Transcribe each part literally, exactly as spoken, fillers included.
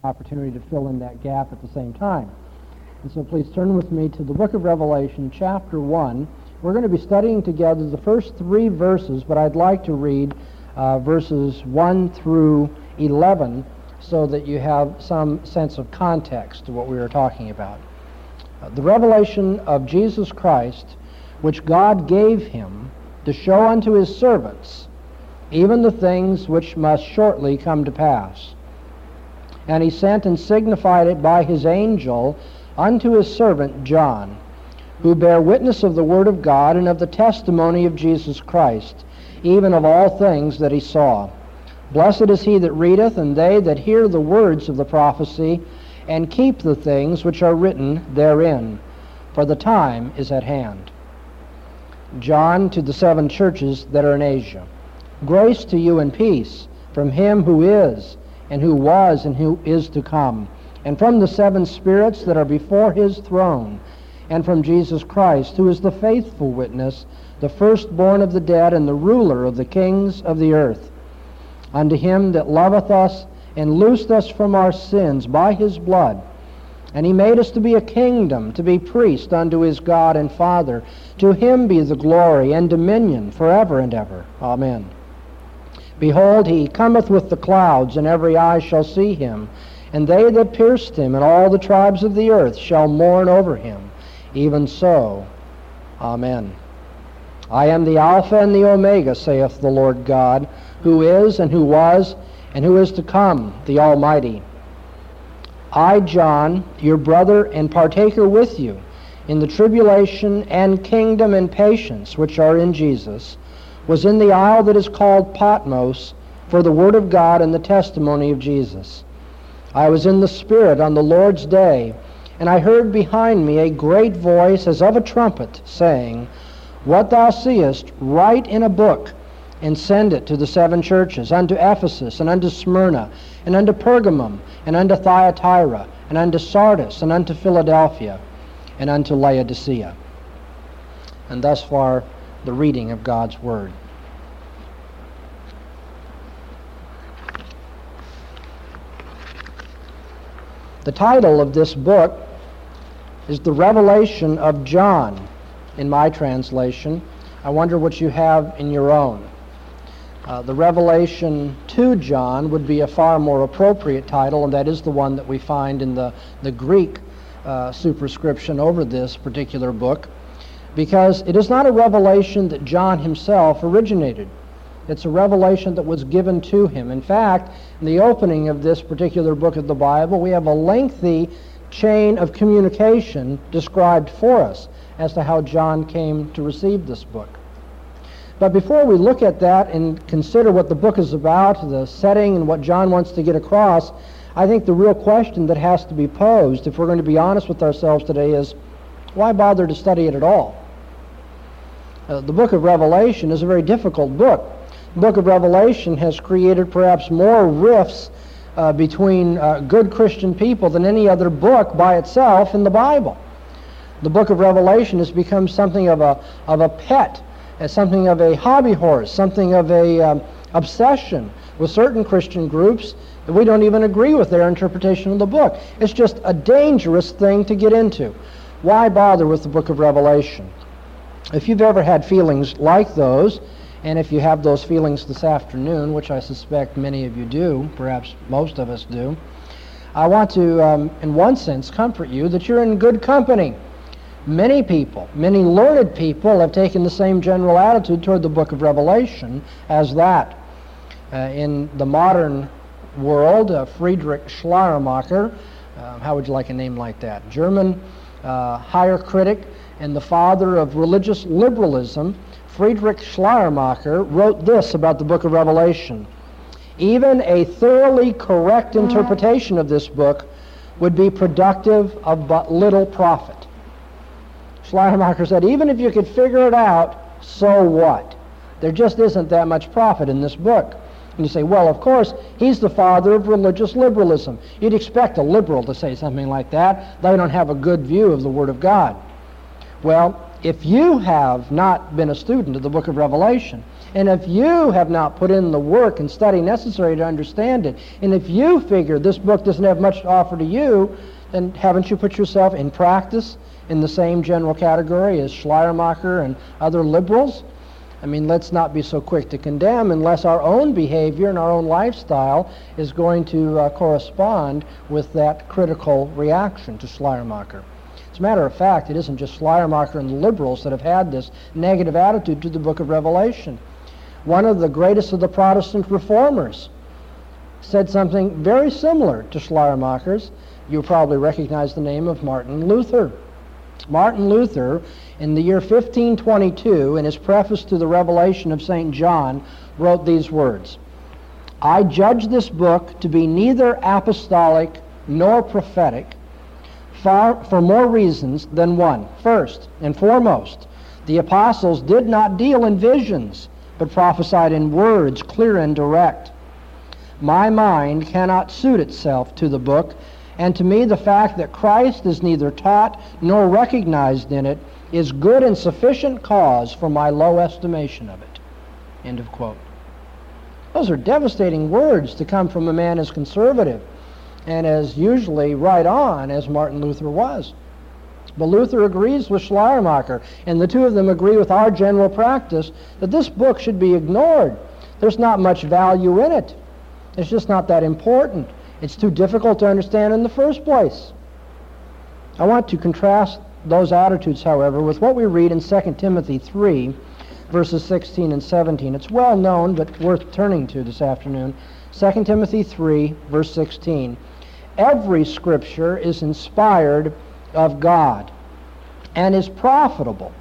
opportunity to fill in that gap at the same time. And so please turn with me to the book of Revelation, chapter one. We're going to be studying together the first three verses, but I'd like to read uh, verses one through eleven so that you have some sense of context to what we are talking about. Uh, the revelation of Jesus Christ, which God gave him to show unto his servants, even the things which must shortly come to pass. And he sent and signified it by his angel unto his servant John, who bare witness of the word of God and of the testimony of Jesus Christ, even of all things that he saw. Blessed is he that readeth, and they that hear the words of the prophecy, and keep the things which are written therein, for the time is at hand. John, to the seven churches that are in Asia. Grace to you and peace from him who is, and who was, and who is to come, and from the seven spirits that are before his throne, and from Jesus Christ, who is the faithful witness, the firstborn of the dead, and the ruler of the kings of the earth. Unto him that loveth us, and loosed us from our sins by his blood, and he made us to be a kingdom, to be priests unto his God and Father. To him be the glory and dominion forever and ever. Amen. Behold, he cometh with the clouds, and every eye shall see him, and they that pierced him, and all the tribes of the earth shall mourn over him. Even so. Amen. I am the Alpha and the Omega, saith the Lord God, who is, and who was, and who is to come, the Almighty. I, John, your brother and partaker with you in the tribulation and kingdom and patience which are in Jesus, was in the isle that is called Patmos for the word of God and the testimony of Jesus. I was in the Spirit on the Lord's day, and I heard behind me a great voice as of a trumpet, saying, What thou seest, write in a book, and send it to the seven churches, unto Ephesus, and unto Smyrna, and unto Pergamum, and unto Thyatira, and unto Sardis, and unto Philadelphia, and unto Laodicea. And thus far, the reading of God's Word. The title of this book is The Revelation of John, in my translation. I wonder what you have in your own. Uh, the Revelation to John would be a far more appropriate title, and that is the one that we find in the, the Greek uh, superscription over this particular book, because it is not a revelation that John himself originated. It's a revelation that was given to him. In fact, in the opening of this particular book of the Bible, we have a lengthy chain of communication described for us as to how John came to receive this book. But before we look at that and consider what the book is about, the setting and what John wants to get across, I think the real question that has to be posed, if we're going to be honest with ourselves today, is why bother to study it at all? Uh, the book of Revelation is a very difficult book. The book of Revelation has created perhaps more rifts uh, between uh, good Christian people than any other book by itself in the Bible. The book of Revelation has become something of a, of a pet, as something of a hobby horse, something of a um, obsession with certain Christian groups that we don't even agree with their interpretation of the book. It's just a dangerous thing to get into. Why bother with the book of Revelation? If you've ever had feelings like those, and if you have those feelings this afternoon, which I suspect many of you do, perhaps most of us do, I want to, um, in one sense, comfort you that you're in good company. Many people, many learned people have taken the same general attitude toward the book of Revelation as that. Uh, in the modern world, uh, Friedrich Schleiermacher, uh, how would you like a name like that? German uh, higher critic and the father of religious liberalism, Friedrich Schleiermacher, wrote this about the book of Revelation. Even a thoroughly correct interpretation of this book would be productive of but little profit. Schleiermacher said, even if you could figure it out, so what? There just isn't that much profit in this book. And you say, well, of course, he's the father of religious liberalism. You'd expect a liberal to say something like that. They don't have a good view of the Word of God. Well, if you have not been a student of the book of Revelation, And if you have not put in the work and study necessary to understand it, and if you figure this book doesn't have much to offer to you, then haven't you put yourself in practice in the same general category as Schleiermacher and other liberals? I mean, let's not be so quick to condemn unless our own behavior and our own lifestyle is going to uh, correspond with that critical reaction to Schleiermacher. As a matter of fact, it isn't just Schleiermacher and the liberals that have had this negative attitude to the book of Revelation. One of the greatest of the Protestant reformers said something very similar to Schleiermacher's. You probably recognize the name of Martin Luther. Martin Luther, in the year fifteen twenty-two, in his preface to the Revelation of Saint John, wrote these words, "I judge this book to be neither apostolic nor prophetic, far, for more reasons than one. First and foremost, the apostles did not deal in visions, but prophesied in words clear and direct. My mind cannot suit itself to the book, and to me the fact that Christ is neither taught nor recognized in it is good and sufficient cause for my low estimation of it." End of quote. Those are devastating words to come from a man as conservative and as usually right on as Martin Luther was. But Luther agrees with Schleiermacher, and the two of them agree with our general practice that this book should be ignored. There's not much value in it. It's just not that important. It's too difficult to understand in the first place. I want to contrast those attitudes, however, with what we read in Second Timothy three, verses sixteen and seventeen. It's well known, but worth turning to this afternoon. Second Timothy three, verse sixteen. Every scripture is inspired of God and is profitable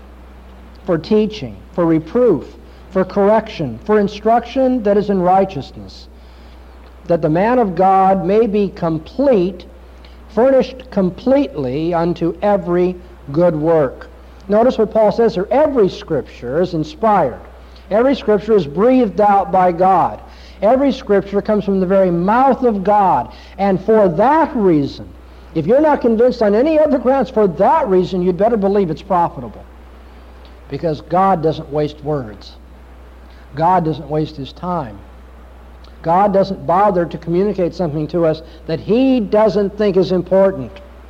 for teaching, for reproof, for correction, for instruction that is in righteousness, that the man of God may be complete, furnished completely unto every good work. Notice what Paul says here. Every scripture is inspired. Every scripture is breathed out by God. Every scripture comes from the very mouth of God. And for that reason, if you're not convinced on any other grounds, for that reason, you'd better believe it's profitable. Because God doesn't waste words. God doesn't waste his time. God doesn't bother to communicate something to us that he doesn't think is important.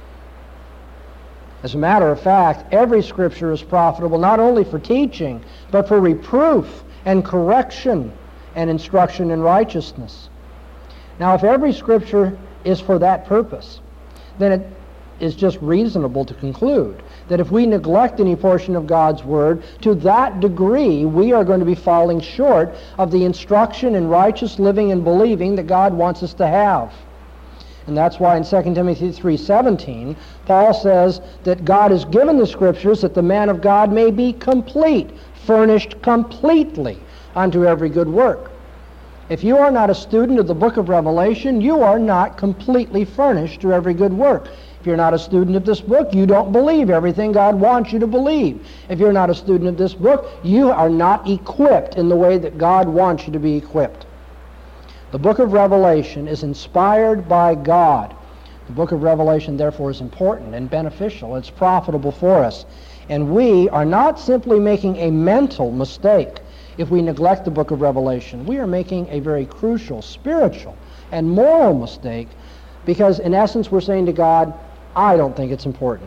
As a matter of fact, every scripture is profitable not only for teaching, but for reproof and correction and instruction in righteousness. Now, if every scripture is for that purpose, then it is just reasonable to conclude that if we neglect any portion of God's Word, to that degree we are going to be falling short of the instruction in righteous living and believing that God wants us to have. And that's why in Second Timothy three seventeen, Paul says that God has given the Scriptures that the man of God may be complete, furnished completely unto every good work. If you are not a student of the book of Revelation, you are not completely furnished to every good work. If you're not a student of this book, you don't believe everything God wants you to believe. If you're not a student of this book, you are not equipped in the way that God wants you to be equipped. The book of Revelation is inspired by God. The book of Revelation, therefore, is important and beneficial. It's profitable for us. And we are not simply making a mental mistake if we neglect the book of Revelation. We are making a very crucial spiritual and moral mistake because, in essence, we're saying to God, I don't think it's important.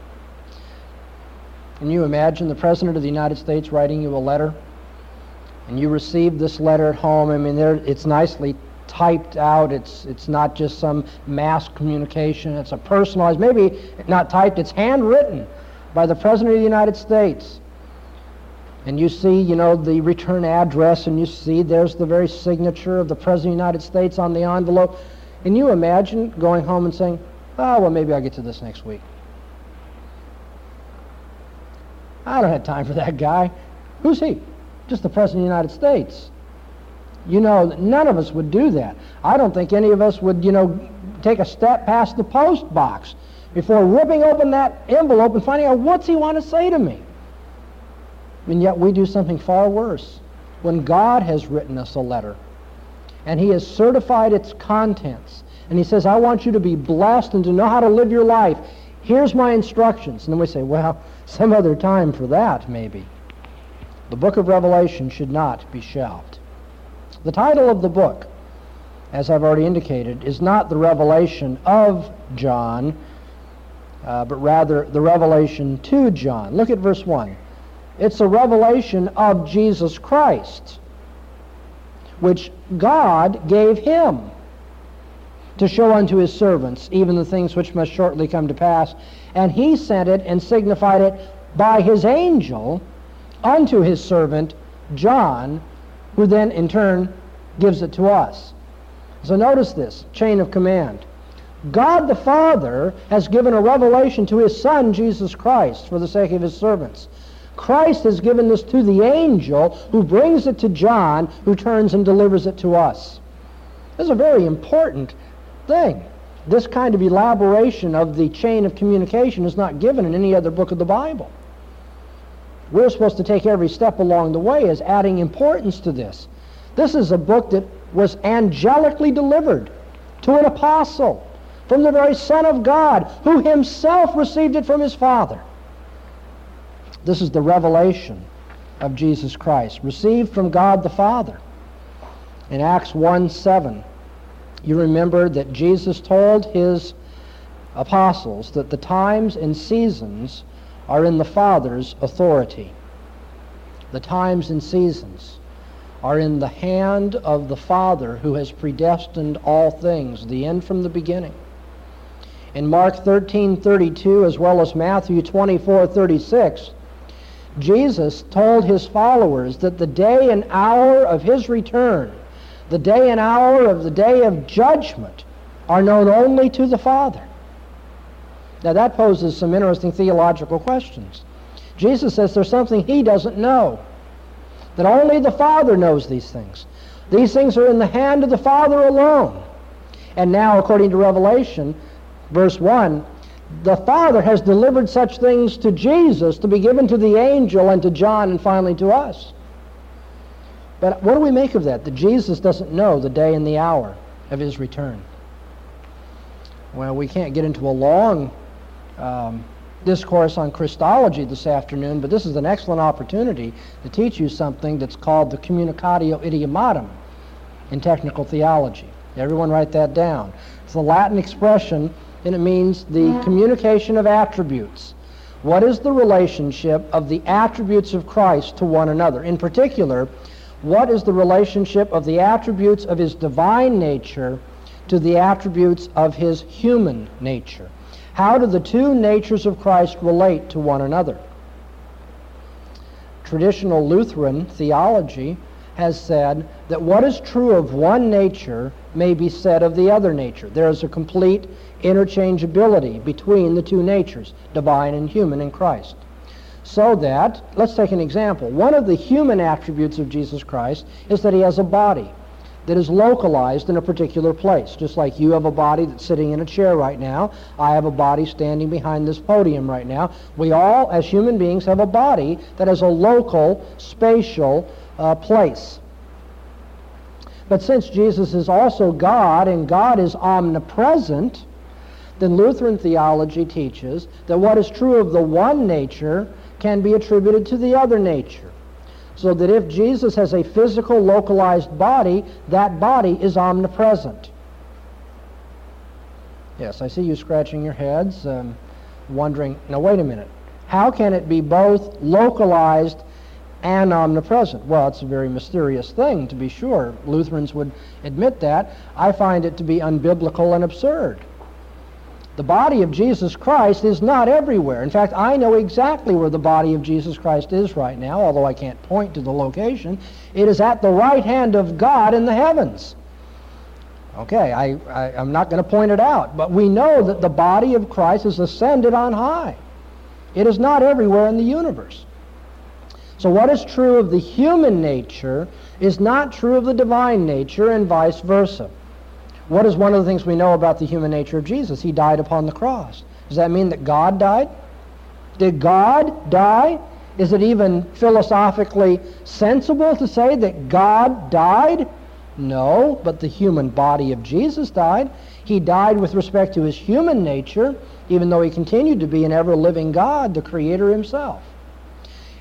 Can you imagine the President of the United States writing you a letter? And you receive this letter at home. I mean, there, it's nicely typed out. It's, it's not just some mass communication. It's a personalized, maybe not typed, it's handwritten by the President of the United States. And you see, you know, the return address, and you see there's the very signature of the President of the United States on the envelope. Can you imagine going home and saying, oh, well, maybe I'll get to this next week. I don't have time for that guy. Who's he? Just the President of the United States. You know, none of us would do that. I don't think any of us would, you know, take a step past the post box before ripping open that envelope and finding out what's he want to say to me. And yet we do something far worse. When God has written us a letter, and he has certified its contents, and he says, I want you to be blessed and to know how to live your life. Here's my instructions. And then we say, well, some other time for that, maybe. The book of Revelation should not be shelved. The title of the book, as I've already indicated, is not the revelation of John, uh, but rather the revelation to John. Look at verse one. It's a revelation of Jesus Christ, which God gave him to show unto his servants, even the things which must shortly come to pass. And he sent it and signified it by his angel unto his servant John, who then in turn gives it to us. So notice this chain of command. God the Father has given a revelation to his Son, Jesus Christ, for the sake of his servants. Christ has given this to the angel, who brings it to John, who turns and delivers it to us. This is a very important thing. This kind of elaboration of the chain of communication is not given in any other book of the Bible. We're supposed to take every step along the way as adding importance to this. This is a book that was angelically delivered to an apostle from the very Son of God, who himself received it from his Father. This is the revelation of Jesus Christ, received from God the Father. In Acts one seven, you remember that Jesus told his apostles that the times and seasons are in the Father's authority. The times and seasons are in the hand of the Father, who has predestined all things, the end from the beginning. In Mark thirteen thirty-two, as well as Matthew twenty-four thirty-six, Jesus told his followers that the day and hour of his return, the day and hour of the day of judgment, are known only to the Father. Now that poses some interesting theological questions. Jesus says there's something he doesn't know, that only the Father knows these things. These things are in the hand of the Father alone. And now, according to Revelation, verse one, the Father has delivered such things to Jesus to be given to the angel and to John and finally to us. But what do we make of that, that Jesus doesn't know the day and the hour of his return? Well, we can't get into a long um, discourse on Christology this afternoon, but this is an excellent opportunity to teach you something that's called the communicatio idiomatum in technical theology. Everyone write that down. It's a Latin expression, and it means the communication of attributes. What is the relationship of the attributes of Christ to one another? In particular, what is the relationship of the attributes of his divine nature to the attributes of his human nature? How do the two natures of Christ relate to one another? Traditional Lutheran theology has said that what is true of one nature may be said of the other nature. There is a complete interchangeability between the two natures, divine and human, in Christ. So that, let's take an example. One of the human attributes of Jesus Christ is that he has a body that is localized in a particular place. Just like you have a body that's sitting in a chair right now, I have a body standing behind this podium right now. We all, as human beings, have a body that has a local, spatial uh, place. But since Jesus is also God, and God is omnipresent, then Lutheran theology teaches that what is true of the one nature can be attributed to the other nature. So that if Jesus has a physical, localized body, that body is omnipresent. Yes, I see you scratching your heads, um, wondering, now wait a minute, how can it be both localized and omnipresent? Well, it's a very mysterious thing, to be sure. Lutherans would admit that. I find it to be unbiblical and absurd. The body of Jesus Christ is not everywhere. In fact, I know exactly where the body of Jesus Christ is right now, although I can't point to the location. It is at the right hand of God in the heavens. Okay, I, I, I'm not going to point it out, but we know that the body of Christ is ascended on high. It is not everywhere in the universe. So what is true of the human nature is not true of the divine nature, and vice versa. What is one of the things we know about the human nature of Jesus? He died upon the cross. Does that mean that God died? Did God die? Is it even philosophically sensible to say that God died? No, but the human body of Jesus died. He died with respect to his human nature, even though he continued to be an ever-living God, the Creator himself.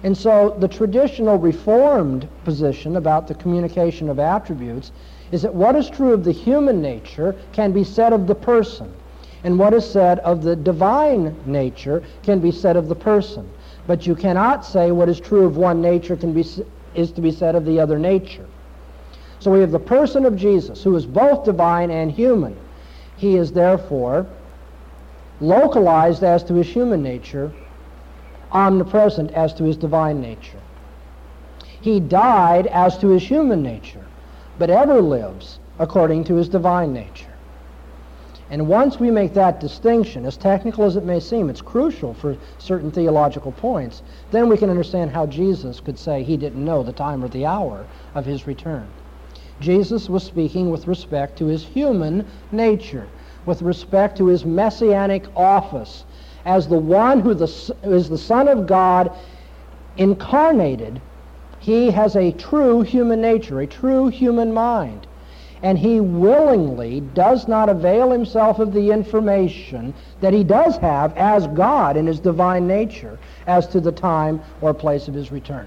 And so the traditional Reformed position about the communication of attributes is that what is true of the human nature can be said of the person, and what is said of the divine nature can be said of the person. But you cannot say what is true of one nature can be is to be said of the other nature. So we have the person of Jesus, who is both divine and human. He is therefore localized as to his human nature, omnipresent as to his divine nature. He died as to his human nature, but ever lives according to his divine nature. And once we make that distinction, as technical as it may seem, it's crucial for certain theological points, then we can understand how Jesus could say he didn't know the time or the hour of his return. Jesus was speaking with respect to his human nature, with respect to his messianic office as the one who, the, who is the Son of God incarnated. He has a true human nature, a true human mind. And he willingly does not avail himself of the information that he does have as God in his divine nature as to the time or place of his return.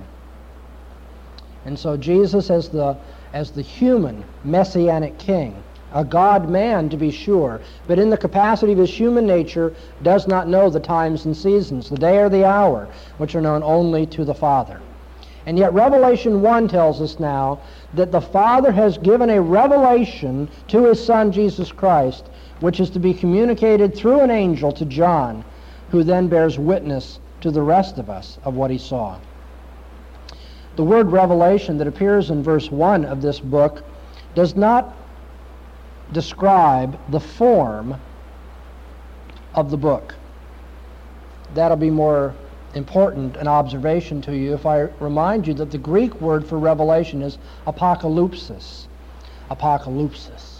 And so Jesus, as the, as the human messianic king, a God-man to be sure, but in the capacity of his human nature, does not know the times and seasons, the day or the hour, which are known only to the Father. And yet Revelation one tells us now that the Father has given a revelation to his Son Jesus Christ, which is to be communicated through an angel to John, who then bears witness to the rest of us of what he saw. The word revelation that appears in verse one of this book does not describe the form of the book. That'll be more important an observation to you if I remind you that the Greek word for revelation is apocalypsis. Apocalypsis.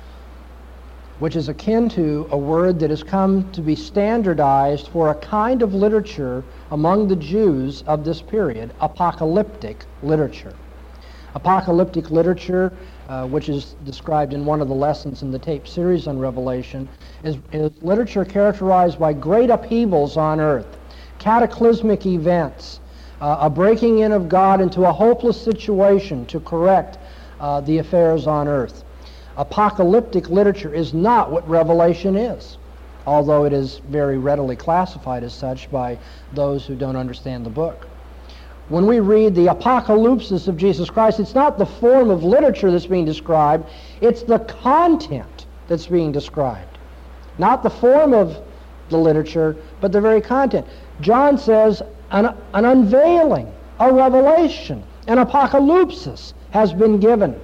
Which is akin to a word that has come to be standardized for a kind of literature among the Jews of this period, apocalyptic literature. Apocalyptic literature, uh, which is described in one of the lessons in the tape series on Revelation, is, is literature characterized by great upheavals on earth, cataclysmic events, uh, a breaking in of God into a hopeless situation to correct uh, the affairs on earth. Apocalyptic literature is not what Revelation is, although it is very readily classified as such by those who don't understand the book. When we read the apocalypsis of Jesus Christ, it's not the form of literature that's being described, it's the content that's being described. Not the form of the literature, but the very content. John says an, an unveiling, a revelation, an apocalypsis has been given.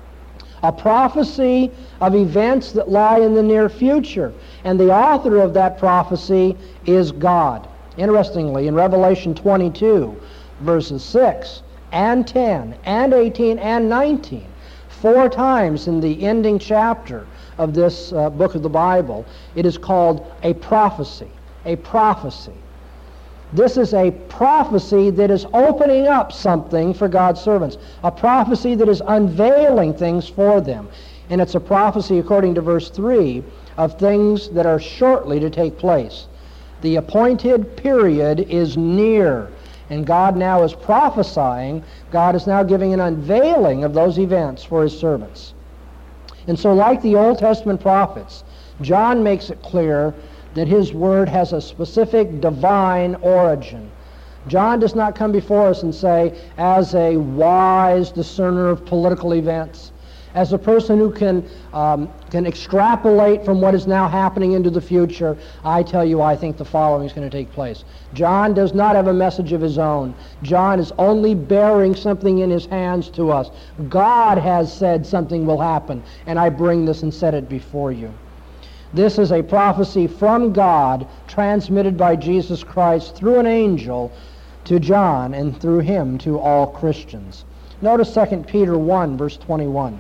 A prophecy of events that lie in the near future. And the author of that prophecy is God. Interestingly, in Revelation twenty-two, verses six and ten and eighteen and nineteen, four times in the ending chapter of this uh, book of the Bible, it is called a prophecy. A prophecy. This is a prophecy that is opening up something for God's servants. A prophecy that is unveiling things for them. And it's a prophecy, according to verse three, of things that are shortly to take place. The appointed period is near. And God now is prophesying. God is now giving an unveiling of those events for his servants. And so, like the Old Testament prophets, John makes it clear that his word has a specific divine origin. John does not come before us and say, as a wise discerner of political events, as a person who can um, can extrapolate from what is now happening into the future, I tell you, I think the following is going to take place. John does not have a message of his own. John is only bearing something in his hands to us. God has said something will happen, and I bring this and set it before you. This is a prophecy from God transmitted by Jesus Christ through an angel to John and through him to all Christians. Notice Second Peter one, verse twenty-one.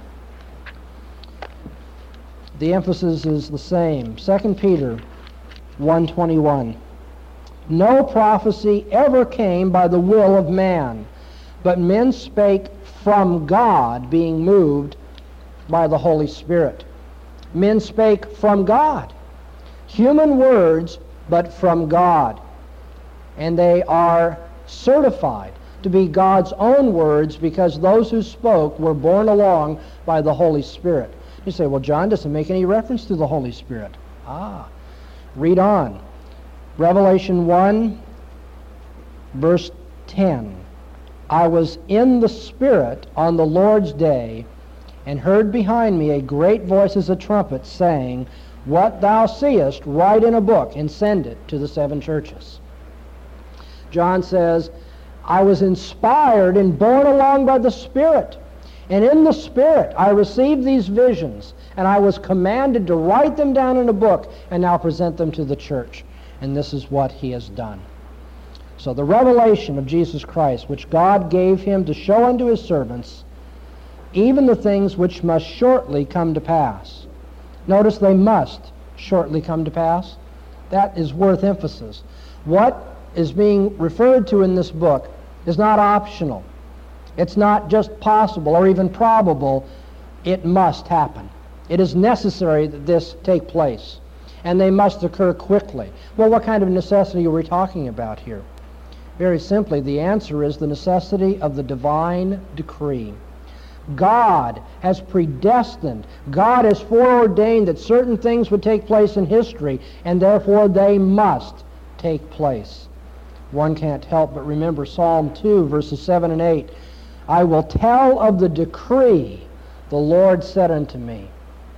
The emphasis is the same. Second Peter one twenty-one. No prophecy ever came by the will of man, but men spake from God, being moved by the Holy Spirit. Men spake from God. Human words, but from God. And they are certified to be God's own words because those who spoke were borne along by the Holy Spirit. You say, well, John doesn't make any reference to the Holy Spirit. Ah, read on. Revelation one, verse ten. I was in the Spirit on the Lord's day, and heard behind me a great voice as a trumpet, saying, What thou seest, write in a book, and send it to the seven churches. John says, I was inspired and borne along by the Spirit. And in the Spirit I received these visions, and I was commanded to write them down in a book, and now present them to the church. And this is what he has done. So the revelation of Jesus Christ, which God gave him to show unto his servants, even the things which must shortly come to pass. Notice they must shortly come to pass. That is worth emphasis. What is being referred to in this book is not optional. It's not just possible or even probable. It must happen. It is necessary that this take place. And they must occur quickly. Well, what kind of necessity are we talking about here? Very simply, the answer is the necessity of the divine decree. God has predestined, God has foreordained that certain things would take place in history, and therefore they must take place. One can't help but remember Psalm two, verses seven and eight. I will tell of the decree the Lord said unto me.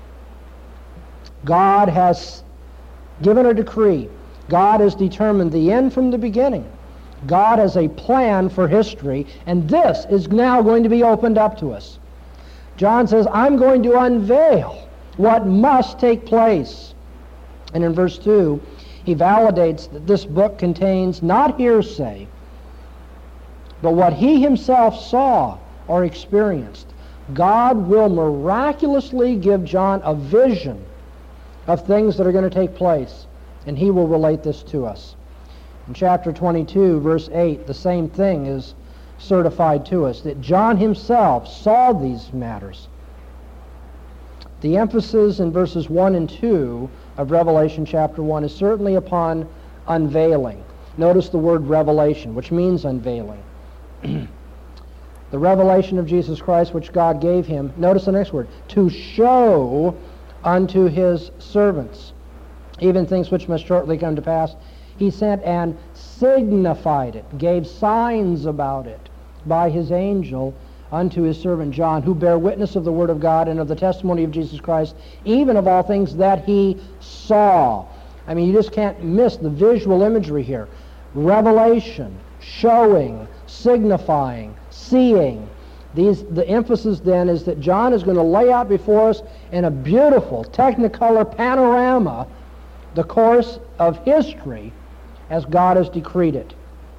God has given a decree. God has determined the end from the beginning. God has a plan for history, and this is now going to be opened up to us. John says, I'm going to unveil what must take place. And in verse two, he validates that this book contains not hearsay, but what he himself saw or experienced. God will miraculously give John a vision of things that are going to take place, and he will relate this to us. In chapter twenty-two, verse eight, the same thing is certified to us, that John himself saw these matters. The emphasis in verses one and two of Revelation chapter one is certainly upon unveiling. Notice the word revelation, which means unveiling. The revelation of Jesus Christ, which God gave him, notice the next word, to show unto his servants, even things which must shortly come to pass. He sent and signified it, gave signs about it by his angel unto his servant John, who bear witness of the word of God and of the testimony of Jesus Christ, even of all things that he saw. I mean, you just can't miss the visual imagery here. Revelation, showing, signifying, seeing. These, the emphasis then is that John is going to lay out before us in a beautiful technicolor panorama the course of history as God has decreed it.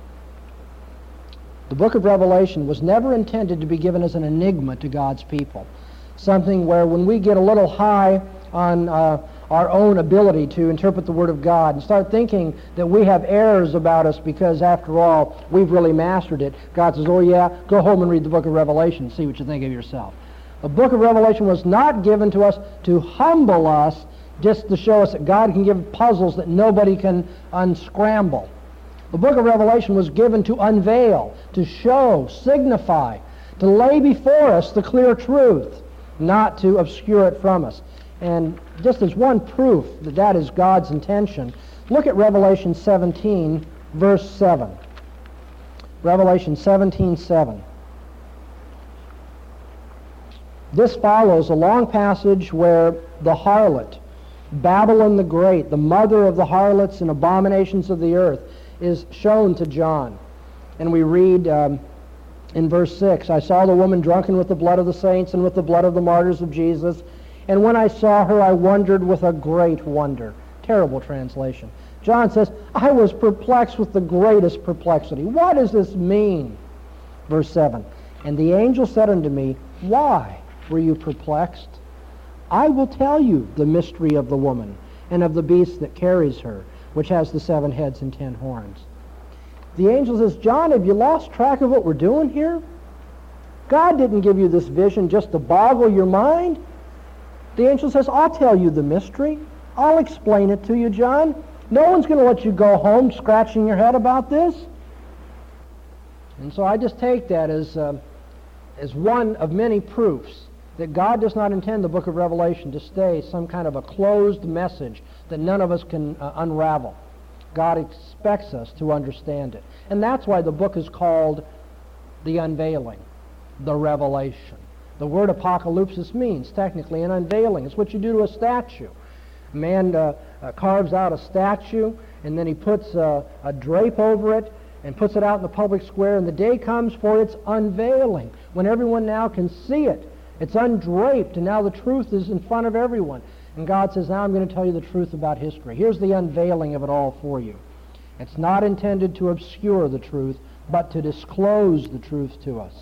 The book of Revelation was never intended to be given as an enigma to God's people, something where when we get a little high on uh, our own ability to interpret the Word of God and start thinking that we have errors about us because, after all, we've really mastered it, God says, oh yeah, go home and read the book of Revelation and see what you think of yourself. The book of Revelation was not given to us to humble us, just to show us that God can give puzzles that nobody can unscramble. The book of Revelation was given to unveil, to show, signify, to lay before us the clear truth, not to obscure it from us. And just as one proof that that is God's intention, look at Revelation seventeen, verse seven. Revelation seventeen, seven. This follows a long passage where the harlot, Babylon the Great, the mother of the harlots and abominations of the earth, is shown to John. And we read um, in verse six, I saw the woman drunken with the blood of the saints and with the blood of the martyrs of Jesus. And when I saw her, I wondered with a great wonder. Terrible translation. John says, I was perplexed with the greatest perplexity. What does this mean? Verse seven, and the angel said unto me, why were you perplexed? I will tell you the mystery of the woman and of the beast that carries her, which has the seven heads and ten horns. The angel says, John, have you lost track of what we're doing here? God didn't give you this vision just to boggle your mind. The angel says, I'll tell you the mystery. I'll explain it to you, John. No one's going to let you go home scratching your head about this. And so I just take that as, uh, as one of many proofs that God does not intend the book of Revelation to stay some kind of a closed message that none of us can uh, unravel. God expects us to understand it. And that's why the book is called the unveiling, the revelation. The word apocalypsis means technically an unveiling. It's what you do to a statue. A man uh, uh, carves out a statue, and then he puts uh, a drape over it and puts it out in the public square, and the day comes for its unveiling, when everyone now can see it. It's undraped, and now the truth is in front of everyone. And God says, now I'm going to tell you the truth about history. Here's the unveiling of it all for you. It's not intended to obscure the truth, but to disclose the truth to us.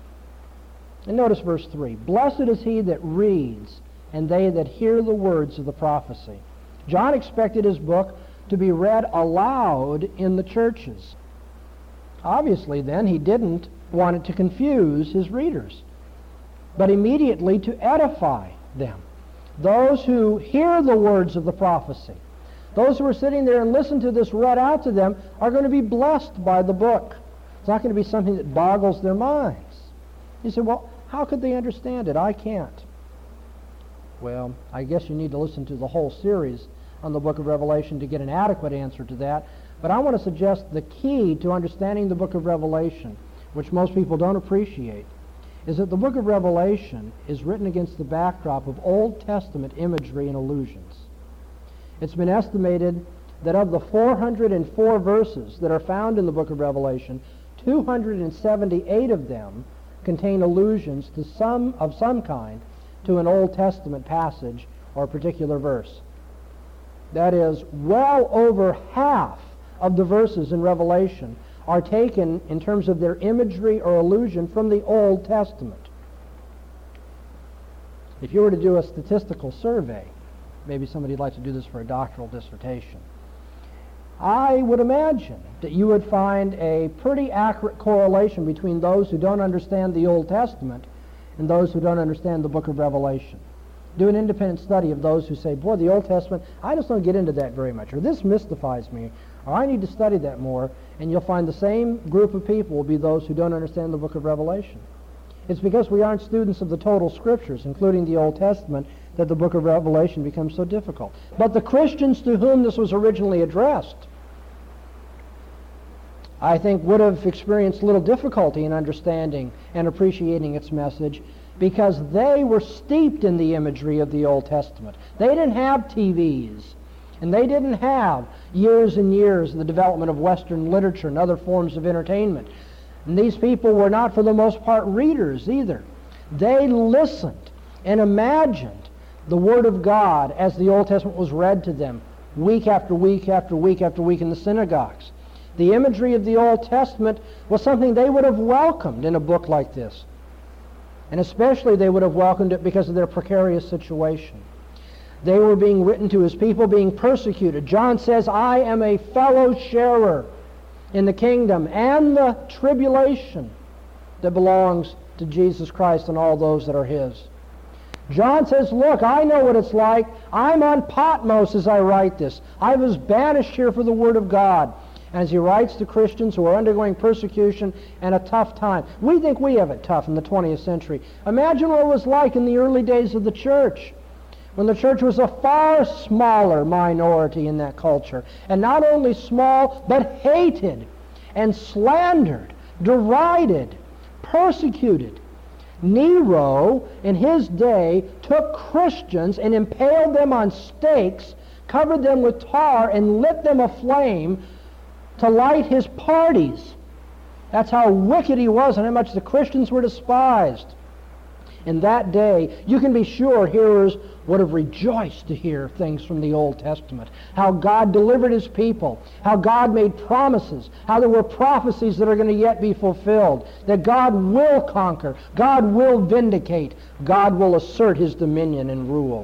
And notice verse three. Blessed is he that reads, and they that hear the words of the prophecy. John expected his book to be read aloud in the churches. Obviously, then, he didn't want it to confuse his readers, but immediately to edify them. Those who hear the words of the prophecy, those who are sitting there and listen to this read out to them, are going to be blessed by the book. It's not going to be something that boggles their minds. You say, well, how could they understand it? I can't. Well, I guess you need to listen to the whole series on the book of Revelation to get an adequate answer to that. But I want to suggest the key to understanding the book of Revelation, which most people don't appreciate, is that the book of Revelation is written against the backdrop of Old Testament imagery and allusions. It's been estimated that of the four hundred four verses that are found in the book of Revelation, two hundred seventy-eight of them contain allusions to some of some kind to an Old Testament passage or particular verse. That is, well over half of the verses in Revelation are taken in terms of their imagery or allusion from the Old Testament. If you were to do a statistical survey, maybe somebody would like to do this for a doctoral dissertation, I would imagine that you would find a pretty accurate correlation between those who don't understand the Old Testament and those who don't understand the book of Revelation. Do an independent study of those who say, boy, the Old Testament, I just don't get into that very much, or this mystifies me, or I need to study that more, and you'll find the same group of people will be those who don't understand the book of Revelation. It's because we aren't students of the total scriptures, including the Old Testament, that the book of Revelation becomes so difficult. But the Christians to whom this was originally addressed, I think, would have experienced little difficulty in understanding and appreciating its message, because they were steeped in the imagery of the Old Testament. They didn't have T Vs, and they didn't have years and years of the development of Western literature and other forms of entertainment. And these people were not, for the most part, readers either. They listened and imagined the Word of God as the Old Testament was read to them week after week after week after week in the synagogues. The imagery of the Old Testament was something they would have welcomed in a book like this. And especially they would have welcomed it because of their precarious situation. They were being written to as people being persecuted. John says, I am a fellow sharer in the kingdom and the tribulation that belongs to Jesus Christ and all those that are his. John says, look, I know what it's like. I'm on Patmos as I write this. I was banished here for the Word of God. As he writes to Christians who are undergoing persecution and a tough time. We think we have it tough in the twentieth century. Imagine what it was like in the early days of the church, when the church was a far smaller minority in that culture. And not only small, but hated and slandered, derided, persecuted. Nero, in his day, took Christians and impaled them on stakes, covered them with tar, and lit them aflame to light his parties. That's how wicked he was and how much the Christians were despised. In that day, you can be sure hearers would have rejoiced to hear things from the Old Testament. How God delivered his people. How God made promises. How there were prophecies that are going to yet be fulfilled. That God will conquer. God will vindicate. God will assert his dominion and rule.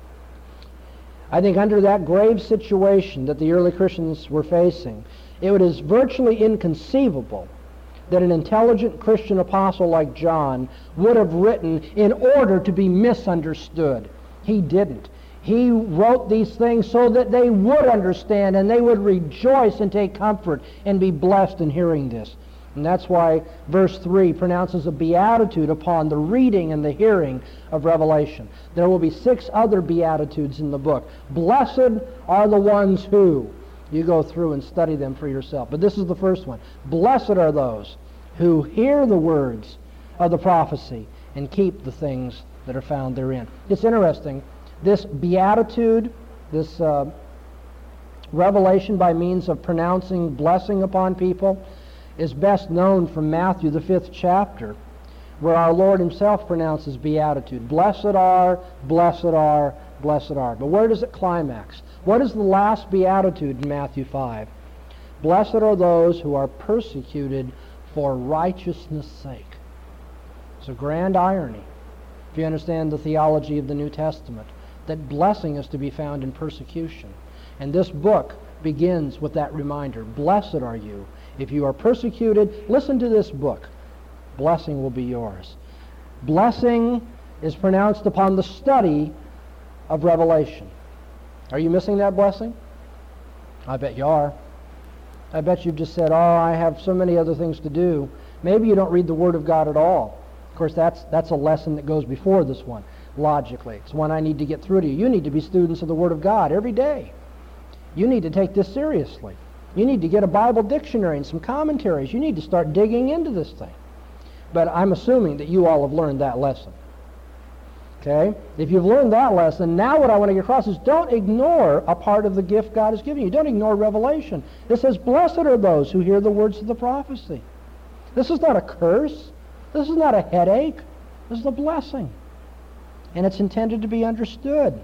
I think under that grave situation that the early Christians were facing, it is virtually inconceivable that an intelligent Christian apostle like John would have written in order to be misunderstood. He didn't. He wrote these things so that they would understand and they would rejoice and take comfort and be blessed in hearing this. And that's why verse three pronounces a beatitude upon the reading and the hearing of Revelation. There will be six other beatitudes in the book. Blessed are the ones who. You go through and study them for yourself. But this is the first one. Blessed are those who hear the words of the prophecy and keep the things that are found therein. It's interesting. This beatitude, this uh, revelation by means of pronouncing blessing upon people, is best known from Matthew, the fifth chapter, where our Lord himself pronounces beatitude. Blessed are, blessed are, blessed are. But where does it climax? What is the last beatitude in Matthew five? Blessed are those who are persecuted for righteousness' sake. It's a grand irony, if you understand the theology of the New Testament, that blessing is to be found in persecution. And this book begins with that reminder. Blessed are you. If you are persecuted, listen to this book. Blessing will be yours. Blessing is pronounced upon the study of Revelation. Are you missing that blessing? I bet you are. I bet you've just said, oh, I have so many other things to do. Maybe you don't read the Word of God at all. Of course, that's, that's a lesson that goes before this one, logically. It's one I need to get through to you. You need to be students of the Word of God every day. You need to take this seriously. You need to get a Bible dictionary and some commentaries. You need to start digging into this thing. But I'm assuming that you all have learned that lesson. Okay? If you've learned that lesson, now what I want to get across is don't ignore a part of the gift God has given you. Don't ignore Revelation. It says, blessed are those who hear the words of the prophecy. This is not a curse. This is not a headache. This is a blessing. And it's intended to be understood.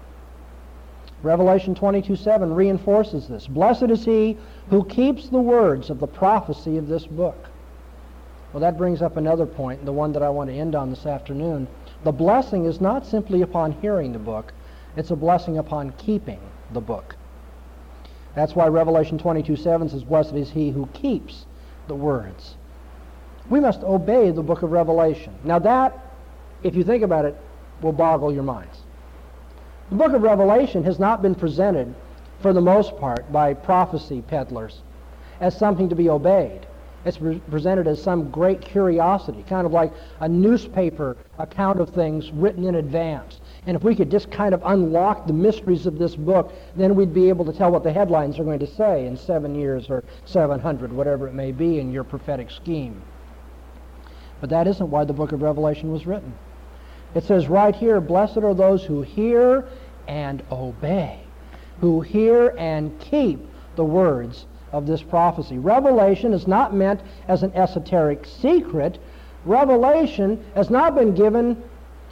Revelation twenty-two seven reinforces this. Blessed is he who keeps the words of the prophecy of this book. Well, that brings up another point, the one that I want to end on this afternoon. The blessing is not simply upon hearing the book. It's a blessing upon keeping the book. That's why Revelation twenty-two seven says, blessed is he who keeps the words. We must obey the book of Revelation. Now that, if you think about it, will boggle your minds. The book of Revelation has not been presented, for the most part, by prophecy peddlers as something to be obeyed. It's pre- presented as some great curiosity, kind of like a newspaper account of things written in advance. And if we could just kind of unlock the mysteries of this book, then we'd be able to tell what the headlines are going to say in seven years or seven hundred, whatever it may be in your prophetic scheme. But that isn't why the book of Revelation was written. It says right here, blessed are those who hear and obey, who hear and keep the words of this prophecy. Revelation is not meant as an esoteric secret. Revelation has not been given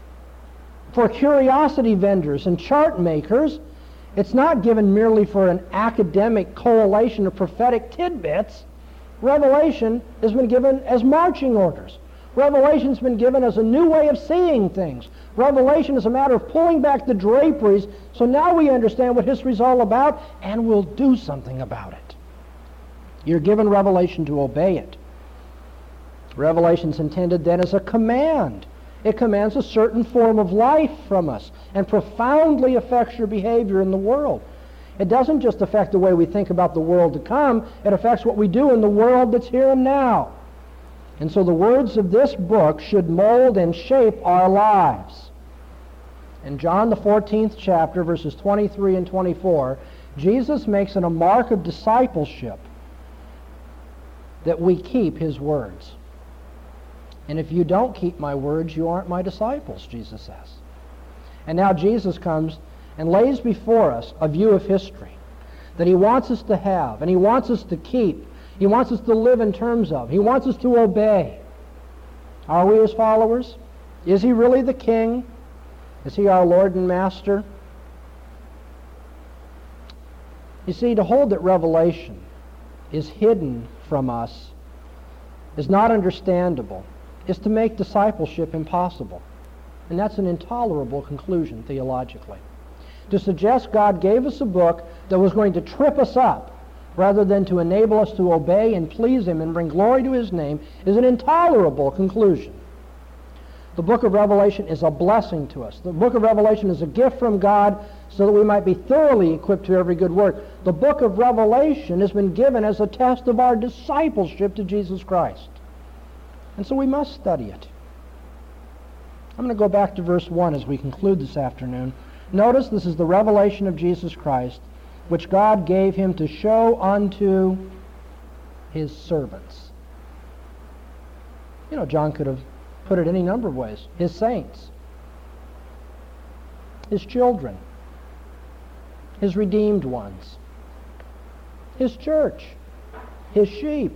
for curiosity vendors and chart makers. It's not given merely for an academic collation of prophetic tidbits. Revelation has been given as marching orders. Revelation's been given as a new way of seeing things. Revelation is a matter of pulling back the draperies, so now we understand what history's all about, and we'll do something about it. You're given Revelation to obey it. Revelation's intended then as a command. It commands a certain form of life from us and profoundly affects your behavior in the world. It doesn't just affect the way we think about the world to come, it affects what we do in the world that's here and now. And so the words of this book should mold and shape our lives. In John the fourteenth chapter, verses twenty-three and twenty-four, Jesus makes it a mark of discipleship that we keep his words. And if you don't keep my words, you aren't my disciples, Jesus says. And now Jesus comes and lays before us a view of history that he wants us to have, and he wants us to keep. He wants us to live in terms of. He wants us to obey. Are we his followers? Is he really the king? Is he our Lord and Master? You see, to hold that Revelation is hidden from us is not understandable. It's to make discipleship impossible. And that's an intolerable conclusion theologically. To suggest God gave us a book that was going to trip us up rather than to enable us to obey and please him and bring glory to his name is an intolerable conclusion. The book of Revelation is a blessing to us. The book of Revelation is a gift from God so that we might be thoroughly equipped to every good work. The book of Revelation has been given as a test of our discipleship to Jesus Christ. And so we must study it. I'm going to go back to verse one as we conclude this afternoon. Notice this is the revelation of Jesus Christ, which God gave him to show unto his servants. You know, John could have put it any number of ways. His saints, his children, his redeemed ones, his church, his sheep.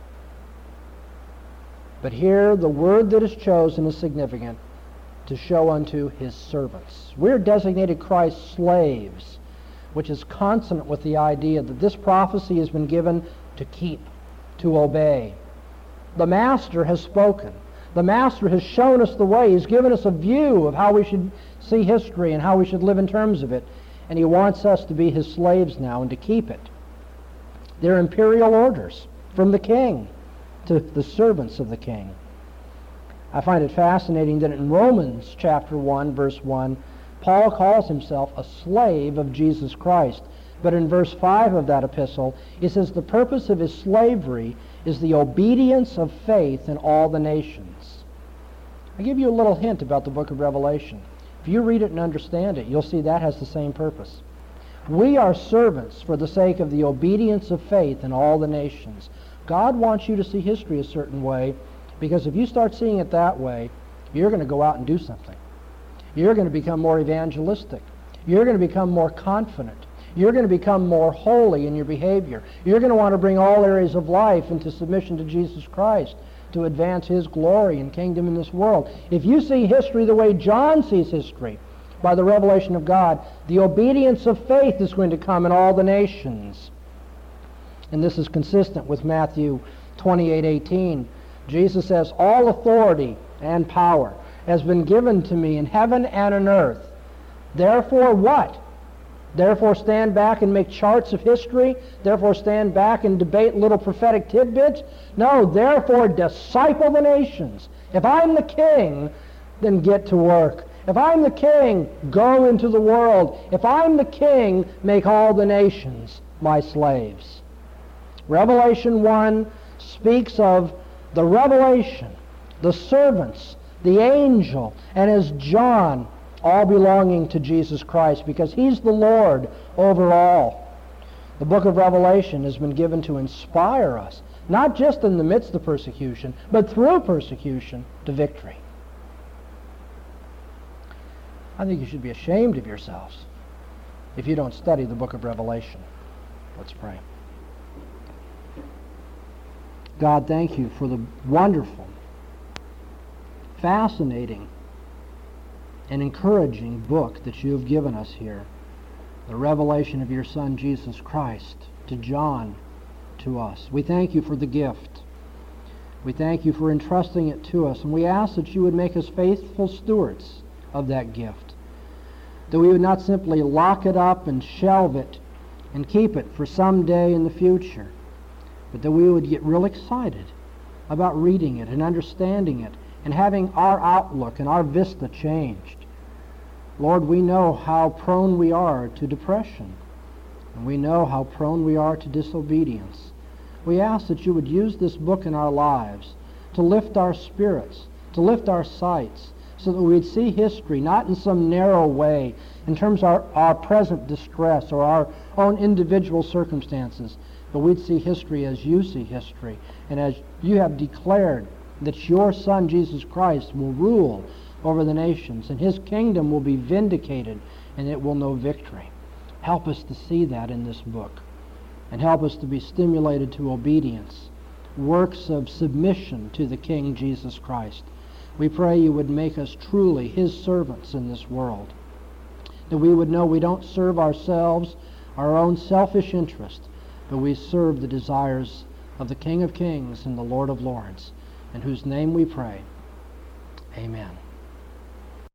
But here the word that is chosen is significant, to show unto his servants. We're designated Christ's slaves, which is consonant with the idea that this prophecy has been given to keep, to obey. The Master has spoken. The Master has shown us the way. He's given us a view of how we should see history and how we should live in terms of it. And he wants us to be his slaves now and to keep it. They're imperial orders from the king to the servants of the king. I find it fascinating that in Romans chapter one, verse one, Paul calls himself a slave of Jesus Christ. But in verse five of that epistle, he says the purpose of his slavery is the obedience of faith in all the nations. I give you a little hint about the book of Revelation. If you read it and understand it, you'll see that has the same purpose. We are servants for the sake of the obedience of faith in all the nations. God wants you to see history a certain way, because if you start seeing it that way, you're going to go out and do something. You're going to become more evangelistic. You're going to become more confident. You're going to become more holy in your behavior. You're going to want to bring all areas of life into submission to Jesus Christ to advance his glory and kingdom in this world. If you see history the way John sees history, by the revelation of God, the obedience of faith is going to come in all the nations. And this is consistent with Matthew twenty-eight eighteen. Jesus says, all authority and power has been given to me in heaven and on earth. Therefore what? Therefore stand back and make charts of history? Therefore stand back and debate little prophetic tidbits? No, therefore disciple the nations. If I'm the king, then get to work. If I'm the king, go into the world. If I'm the king, make all the nations my slaves. Revelation one speaks of the revelation, the servants, the angel, and as John, all belonging to Jesus Christ, because he's the Lord over all. The book of Revelation has been given to inspire us, not just in the midst of persecution, but through persecution to victory. I think you should be ashamed of yourselves if you don't study the book of Revelation. Let's pray. God, thank you for the wonderful, fascinating, and encouraging book that you have given us here. The revelation of your Son, Jesus Christ, to John, to us. We thank you for the gift. We thank you for entrusting it to us, and we ask that you would make us faithful stewards of that gift, that we would not simply lock it up and shelve it and keep it for some day in the future, but that we would get real excited about reading it and understanding it and having our outlook and our vista changed. Lord, we know how prone we are to depression, and we know how prone we are to disobedience. We ask that you would use this book in our lives to lift our spirits, to lift our sights, so that we'd see history not in some narrow way in terms of our, our present distress or our own individual circumstances, but we'd see history as you see history, and as you have declared that your Son, Jesus Christ, will rule over the nations, and his kingdom will be vindicated, and it will know victory. Help us to see that in this book, and help us to be stimulated to obedience, works of submission to the King Jesus Christ. We pray you would make us truly his servants in this world, that we would know we don't serve ourselves, our own selfish interest, but we serve the desires of the King of Kings and the Lord of Lords, in whose name we pray. Amen.